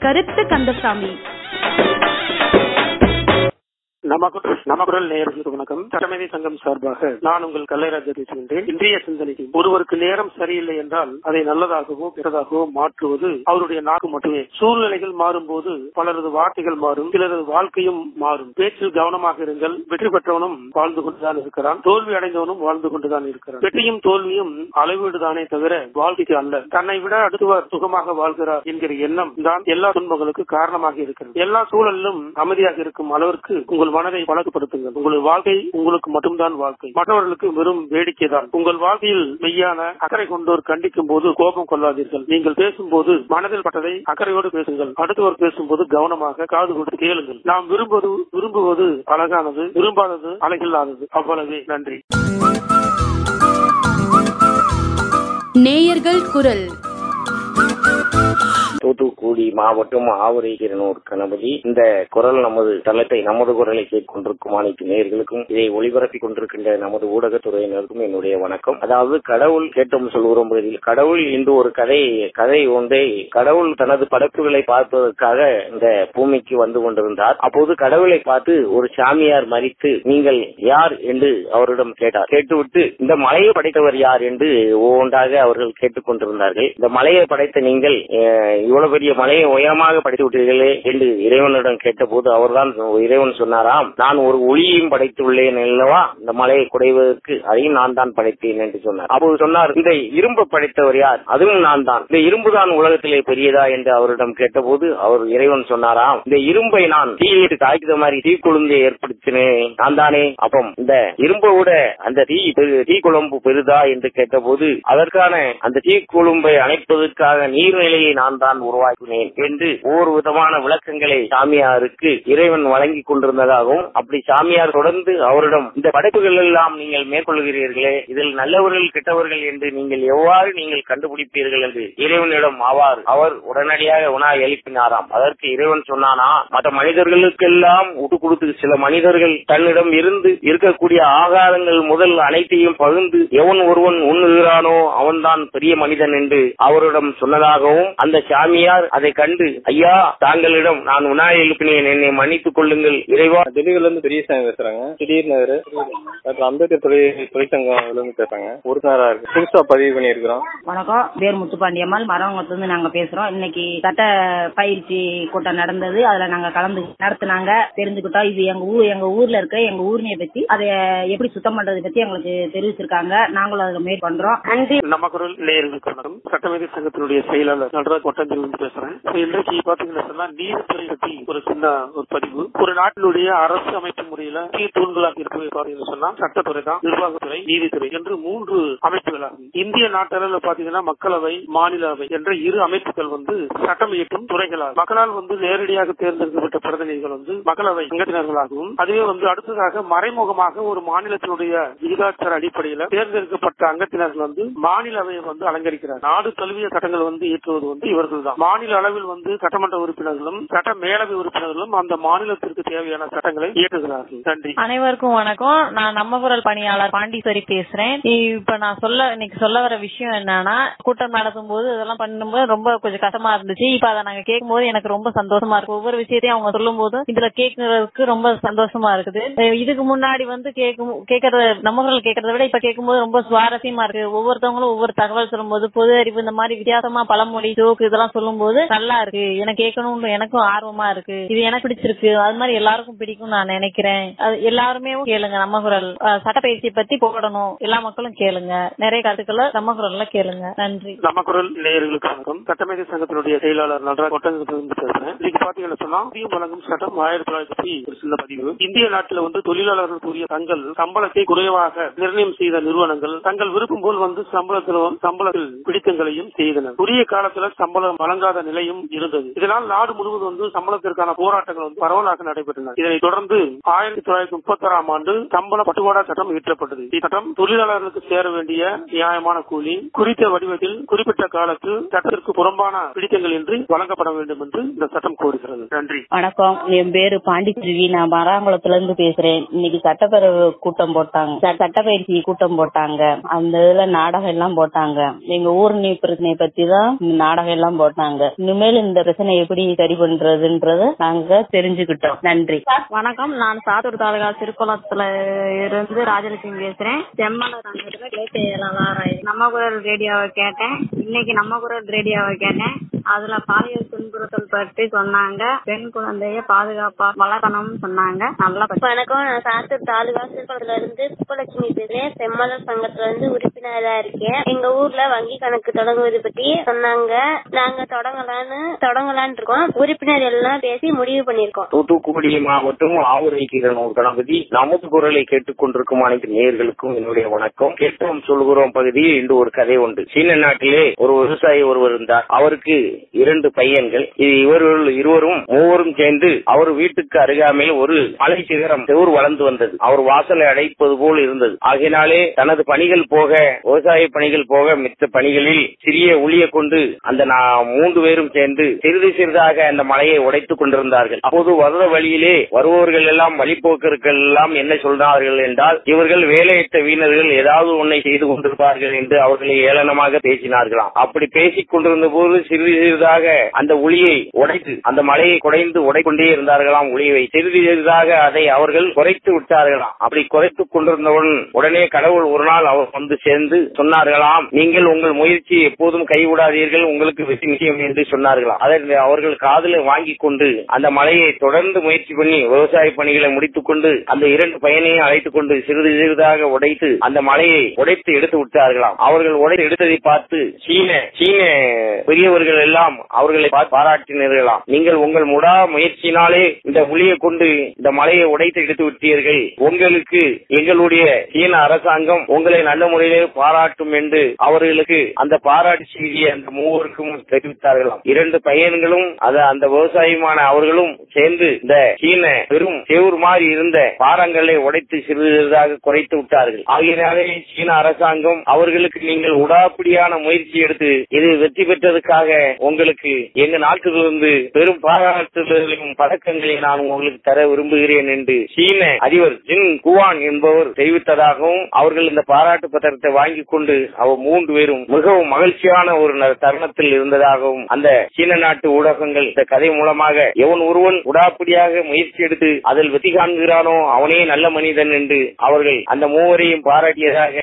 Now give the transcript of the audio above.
கருத்து கந்தசாமி. நமக்குரல் நேயர்களுக்கு வணக்கம். சட்டமேதை சங்கம் சார்பாக நான் உங்கள் கல்லைராஜா பேசுகின்றேன். இன்றைய சிந்தனைக்கு, ஒருவருக்கு நேரம் சரியில்லை என்றால் அதை நல்லதாகவோ பிறதாகவோ மாற்றுவது அவருடைய நாக்கு மட்டுமே. சூழ்நிலைகள் மாறும் போது பலரது வார்த்தைகள் மாறும், சிலரது வாழ்க்கையும் மாறும். பேச்சில் கவனமாக இருங்கள். வெற்றி பெற்றவனும் வாழ்ந்து கொண்டுதான் இருக்கிறான், தோல்வி அடைந்தவனும் வாழ்ந்து கொண்டுதான் இருக்கிறான். வெற்றியும் தோல்வியும் அளவீடுதானே தவிர வாழ்க்கைக்கு அல்ல. தன்னை விட அடுத்தவர் சுகமாக வாழ்கிறார் என்கிற எண்ணம் தான் எல்லா துன்பங்களுக்கு காரணமாக இருக்கிறது. எல்லா சூழலிலும் அமைதியாக இருக்கும் அளவிற்கு உங்கள் மனதை பழக்கப்படுத்துங்கள். உங்கள் வாழ்க்கை உங்களுக்கு மட்டும்தான் வாழ்க்கை, மற்றவர்களுக்கு வெறும் வேடிக்கை தான். உங்கள் வாழ்க்கையில் மெய்யான அக்கறை கொண்டோர் கண்டிக்கும் போது கோபம் கொள்ளாதீர்கள். நீங்கள் பேசும்போது மனதில் பட்டதை அக்கறையோடு பேசுங்கள். அடுத்தவர் பேசும்போது கவனமாக காது கொடுத்து கேளுங்கள். நாம் விரும்புவது அழகானது, விரும்பாதது அழகில்லாதது. அவ்வளவே. நன்றி. நேயர்கள் குரல். தூத்துக்குடி மாவட்டம் ஆவரைகிரனூர் கணபதி. இந்த குரல் நமது தளத்தை, நமது குரலை கேட்டுக்கொண்டிருக்கும் அனைத்து நேயர்களுக்கும், இதை ஒளிபரப்பிக் கொண்டிருக்கின்ற நமது ஊடகத்துறையினருக்கும் என்னுடைய வணக்கம். அதாவது கடவுள் கேட்டோம் சொல்கிறோம். கடவுள் இன்று ஒரு கதை ஒன்றை, கடவுள் தனது படைப்புகளை பார்ப்பதற்காக இந்த பூமிக்கு வந்து கொண்டிருந்தார். அப்போது கடவுளை பார்த்து ஒரு சாமியார் மறித்து, நீங்கள் யார் என்று அவரிடம் கேட்டார். கேட்டுவிட்டு இந்த மலையை படைத்தவர் யார் என்று ஒவ்வொன்றாக அவர்கள் கேட்டுக் கொண்டிருந்தார்கள். இந்த மலையை படைத்த நீங்கள் இவ்வளவு பெரிய மலையை உயரமாக படைத்து விட்டீர்களே என்று இறைவனிடம் கேட்டபோது அவர்தான், இறைவன் சொன்னாராம், நான் ஒரு ஒளியையும் படைத்துள்ளேன் அல்லவா, இந்த மலையை குடைவதற்கு அதையும் நான் தான் படைத்தேன் என்று சொன்னார். அப்போது சொன்னார், இந்த இரும்பு படைத்தவர் யார், அதுவும் நான் தான், இந்த இரும்பு தான் உலகத்திலே பெரியதா என்று அவரிடம் கேட்டபோது அவர் இறைவன் சொன்னாராம், இந்த இரும்பை நான் தீயிட்டு காய்க்கிற மாதிரி தீக்குழுந்தை ஏற்படுத்தினேன் நான் தானே, அப்போ இந்த இரும்பை விட அந்த தீக்குழம்பு பெரிதா என்று கேட்டபோது அதற்கான அந்த தீக்குழும்பை அணைப்பதற்காக நீர்நிலையை நான் தான் உருவாக்கினேன் என்று ஒவ்வொரு விதமான விளக்கங்களை சாமியாருக்கு இறைவன் வழங்கி கொண்டிருந்ததாகவும், அப்படி சாமியார் தொடர்ந்து அவரிடம், இந்த படைப்புகள் எல்லாம் நீங்கள் மேற்கொள்கிறீர்களே, இதில் நல்லவர்கள் கெட்டவர்கள் என்று நீங்கள் எவ்வாறு நீங்கள் கண்டுபிடிப்பீர்கள் என்று இறைவனிடம் அவர் உடனடியாக உணாய் எழுப்பினாராம். அதற்கு இறைவன் சொன்னானா, மற்ற மனிதர்களுக்கெல்லாம் விட்டு கொடுத்து, சில மனிதர்கள் தன்னிடம் இருந்து இருக்கக்கூடிய ஆகாரங்கள் முதல் அனைத்தையும் பகிர்ந்து எவன் ஒருவன் உண்ணுகிறானோ அவன்தான் பெரிய மனிதன் என்று அவரிடம் சொன்னதாகவும், அந்த சாமியார் அதை கண்டு, ஐயா தாங்களிடம் நான் உணாய் எழுப்பினேன், என்னை மன்னித்துக் கொள்ளுங்கள் இறைவா. டெல்லியில இருந்து பெரியசாமி பேசுறாங்க. திடீர் நகர் அம்பேத்கர் தொழிற்சங்கம் பேசுறாங்க. உறுப்பினரா இருக்கு. புதுசா பதிவு பண்ணிருக்கிறோம். வணக்கம், பேர் முத்துப்பாண்டியம்மாள், மரவங்கத்துல இருந்து நாங்க பேசுறோம். இன்னைக்கு சட்ட பயிற்சி கூட்டம் நடந்தது. அதுல நாங்க நடத்தினாங்க, தெரிஞ்சுக்கிட்டோம். இது எங்க ஊர்ல இருக்க எங்க ஊர்னியை பத்தி, அதை எப்படி சுத்தம் பண்றது பத்தி எங்களுக்கு தெரிவிச்சிருக்காங்க. நாங்களும் அதை மேற் பண்றோம். நன்றி. நம்ம குரல் நேயர்களுக்கு வணக்கம். சட்டமேதை சங்கத்தினுடைய செயலாளர் நடராஜ் கொட்டஞ்சிலிருந்து பேசுறேன். இன்றைக்கு பாத்தீங்கன்னா நீதித்துறை பற்றி ஒரு சின்ன ஒரு பதிவு. ஒரு நாட்டினுடைய அரசு அமைப்பு முறையில தூண்களாக இருப்பது பாத்தீங்கன்னா சொன்னா சட்டத்துறை தான், நிர்வாகத்துறை, நீதித்துறை என்று 3 அமைப்புகளாகும். இந்திய நாட்டில் பாத்தீங்கன்னா மக்களவை, மாநிலவை என்ற 2 அமைப்புகள் சட்டம் இயற்றும் துறைகளாகும். மக்களால் நேரடியாக தேர்ந்தெடுக்கப்பட்ட பிரதிநிதிகள் மக்களவை அங்கத்தினர்களாகவும், அதுவே அடுத்ததாக மறைமுகமாக ஒரு மாநிலத்தினுடைய விகிதாச்சார அடிப்படையில் தேர்ந்தெடுக்கப்பட்ட அங்கத்தினர்கள் மாநிலவை அலங்கரிக்கிறார். நாடு தழுவிய சட்டங்கள் இயற்றுவது இவர்கள் தான். மாநில அளவில் சட்டமன்ற உறுப்பினர்களும் சட்ட மேலவை உறுப்பினர்களும் அந்த மாநிலத்திற்கு தேவையான சட்டங்களை இயற்றுகிறார்கள். நன்றி. அனைவருக்கும் வணக்கம். நான் நம்ம குரல் பணியாளர் பாண்டிச்சேரி பேசுறேன். இப்ப நான் இன்னைக்கு சொல்ல வர விஷயம் என்னன்னா, கூட்டம் நடத்தும் போது இதெல்லாம் பண்ணும்போது ரொம்ப கொஞ்சம் கஷ்டமா இருந்துச்சு. இப்ப அதை நாங்க கேட்கும் போது எனக்கு ரொம்ப சந்தோஷமா இருக்கு. ஒவ்வொரு விஷயத்தையும் அவங்க சொல்லும் போது இதுல கேட்கறதுக்கு ரொம்ப சந்தோஷமா இருக்குது. இதுக்கு முன்னாடி கேட்கறது, நம்ம குரல் கேட்கறத விட இப்ப கேட்கும்போது ரொம்ப சுவாரஸ்யமா இருக்கு. ஒவ்வொருத்தவங்களும் ஒவ்வொரு தகவல் சொல்லும் போது, பொது அறிவு இந்த மாதிரி வித்தியாசமா பழமொழி, ஜோக்கு இதெல்லாம் சொல்லும் போது நல்லா இருக்கு. எனக்கு கேட்கணும்னு எனக்கும் ஆர்வமா இருக்கு. இது எனக்கு பிடிச்சிருக்கு. அது மாதிரி எல்லாருக்கும் பிடிக்கும் நான் நினைக்கிறேன். எல்லாருமே கேளுங்க. நம்ம குரல் சட்டப்பயிற்சி பத்தி போடணும். எல்லா மக்களும் கேளுங்க. நிறைய கருத்துக்களை நம்ம குரல்ல கேளுங்க. நன்றி. நம்ம குரல் நேயர்களுக்கு வணக்கம். சட்டமேதை சங்கத்தினுடைய செயலாளர் நடராஜ் கொட்டஞ்சிலிருந்து பேசுறேன். இன்னைக்கு பாத்தீங்கன்னா சொன்னா ஊதியம் வழங்கும் சட்டம் 1900 ஒரு சின்ன பதிவு. இந்திய நாட்டில் தொழிலாளர்கள் கூறிய தங்கள் சம்பளத்தை குறைவாக நிர்ணயம் செய்த நிறுவனங்கள் தங்கள் விருப்பம் போல் சம்பளத்தில் பிடித்தங்களையும் செய்தனர். உரிய காலத்துல சம்பளம் வழங்காத நிலையும் இருந்தது. இதனால் நாடு முழுவதும் சம்பளத்திற்கான போராட்டங்கள் பரவலாக நடைபெற்றன. இதனைத் தொடர்ந்து 1936ஆம் ஆண்டு சம்பள பட்டுவாடா சட்டம் இயற்றப்பட்டது. இச்சட்டம் தொழிலாளர்களுக்கு சேர வேண்டிய நியாயமான கூலி குறித்த வடிவத்தில் குறிப்பிட்ட காலத்தில் சட்டத்திற்கு புறம்பான பிடித்தங்கள் இன்றி வழங்கப்பட வேண்டும் என்று இந்த சட்டம் கோருகிறது. நன்றி. வணக்கம், என் பேரு பாண்டிச்செல்வி. நான் மராங்குளத்துல இருந்து பேசுறேன். இன்னைக்கு சட்டப்பேரவை கூட்டம் போட்டாங்க, சட்டப்பயிற்சி கூட்டம் போட்டாங்க. அந்த இதுல நாடகம் எல்லாம் போட்டாங்க. எங்க ஊர் பிரச்சனையை பத்தி தான் நாடகம் எல்லாம் போட்டாங்க. சொன்னாங்க. இனிமேல் இந்த பிரச்சனை எப்படி சரி பண்றதுன்றத நாங்க தெரிஞ்சுக்கிட்டோம். நன்றி. வணக்கம். நான் சாத்தூர் தாலுகா திருக்குளத்துல இருந்து ராஜலட்சுமி பேசுறேன். செம்மலர் சங்கத்துல கிளை செயலாளர். நம்ம குரல் ரேடியோவை கேட்டேன். இன்னைக்கு நம்ம குரல் ரேடியோவை கேட்டேன். அதுல பாலியல் துன்புறுத்தல் பற்றி சொன்னாங்க. பெண் குழந்தைய பாதுகாப்பா வளர்க்கணும்னு சொன்னாங்க. நல்லா. வணக்கம். நான் சாத்தூர் தாலுகா திருக்குளத்துல இருந்து சுப்பலட்சுமி பேசுறேன். செம்மலர் சங்கத்துல இருந்து உறுப்பினரா இருக்கேன். எங்க ஊர்ல வங்கி கணக்கு தொடங்குவது பத்தி சொன்னாங்க. நாங்க தொடங்கலான்னு இருக்கோம். உறுப்பினர் எல்லாம் பேசி முடிவு பண்ணிருக்கோம். தூத்துக்குடி மாவட்டம் ஆவுரை கீரனூர் கணபதி. நமது குரலை கேட்டுக்கொண்டிருக்கும் அனைத்து நேயர்களுக்கும் என்னுடைய வணக்கம். கேட்டோம் சொல்கிறோம் பகுதியில் இன்று ஒரு கதை உண்டு. சீன நாட்டிலே ஒரு விவசாயி ஒருவர் இருந்தார். அவருக்கு 2 பையன்கள். இவர்கள் இருவரும் மூவரும் சேர்ந்து அவர் வீட்டுக்கு அருகாமையில் ஒரு மலை சிகரம் செவுர் வளர்ந்து வந்தது. அவர் வாசலை அடைப்பது போல் இருந்தது. ஆகையினாலே தனது பணிகள் போக, விவசாய பணிகள் போக, மித்த பணிகளில் சிறிய உளியை கொண்டு அந்த 3 பேரும் சேர்ந்து சிறிது சிறிதாக அந்த மலையை உடைத்துக் கொண்டிருந்தார்கள். அப்போது வர்ற வழியிலே வருபவர்கள் எல்லாம், வழிபோக்கர்கள் எல்லாம் என்ன சொல்றார்கள் என்றால், இவர்கள் வேலையிட்ட வீணர்கள், ஏதாவது ஒன்றை செய்து கொண்டிருப்பார்கள் என்று அவர்களை ஏளனமாக பேசினார்களாம். அப்படி பேசிக் கொண்டிருந்த போது சிறிது சிறிதாக அந்த உளியை உடைத்து, அந்த மலையை குடைந்து உடைக்கொண்டே இருந்தார்களாம். உளியை சிறிது சிறிதாக அதை அவர்கள் குறைத்து விட்டார்களாம். அப்படி குறைத்துக் கொண்டிருந்தவுடன் உடனே கடவுள் ஒரு நாள் அவர் வந்து சேர்ந்து சொன்னார்களாம், நீங்கள் உங்கள் முயற்சி எப்போதும் கைவிடாதீர்கள், உங்களுக்கு வெற்றி நிச்சயம் என்று சொன்னார்களாம். அதை அவர்கள் காதில் வாங்கிக் கொண்டு அந்த மலையை தொடர்ந்து முயற்சி பண்ணி விவசாய பணிகளை முடித்துக் கொண்டு அந்த 2 பையனையும் அழைத்துக் கொண்டு சிறிது சிறிதாக உடைத்து அந்த மலையை உடைத்து எடுத்து விட்டார்களாம். அவர்கள் உடைத்து எடுத்ததை பார்த்து சீன பெரியவர்கள் எல்லாம் அவர்களை பாராட்டினார்களாம். நீங்கள் உங்கள் முடா முயற்சியினாலே இந்த உளியை கொண்டு இந்த மலையை உடைத்து எடுத்து விட்டீர்கள். உங்களுக்கு எங்களுடைய சீன அரசாங்கம் உங்களை நல்ல முறையிலே பாராட்டும் என்று அவர்களுக்கு அந்த பாராட்டு செய்தியை அந்த மூவருக்கும் தெரிவித்தார்களாம். 2 பையன்களும் அந்த விவசாயமான அவர்களும் சேர்ந்து இந்த சீன பெரும் செவுர் மாதிரி இருந்த பாறங்களை உடைத்து சிறிதாக குறைத்து விட்டார்கள். ஆகையினாலே சீன அரசாங்கம் அவர்களுக்கு நீங்கள் உடாப்பிடியான முயற்சி எடுத்து இது வெற்றி பெற்றதுக்காக உங்களுக்கு எங்க நாட்டிலிருந்து பெரும் பாராட்டுகளையும் பதக்கங்களை நான் உங்களுக்கு தர விரும்புகிறேன் என்று சீன அதிபர் ஜின் குவான் என்பவர் தெரிவித்ததாகவும், அவர்கள் இந்த பாராட்டு பத்திரத்தை வாங்கிக் கொண்டு அவர் 3 பேரும் மிகவும் மகிழ்ச்சியான ஒரு தருணத்தில் இருந்ததாகவும் அந்த சீன நாட்டு ஊடகங்கள் இந்த கதை மூலமாக எவன் ஒருவன் உடாப்பிடியாக முயற்சி எடுத்து அதில் வெற்றி காண்கிறானோ அவனே நல்ல மனிதன் என்று அவர்கள் அந்த மூவரையும் பாராட்டியதாக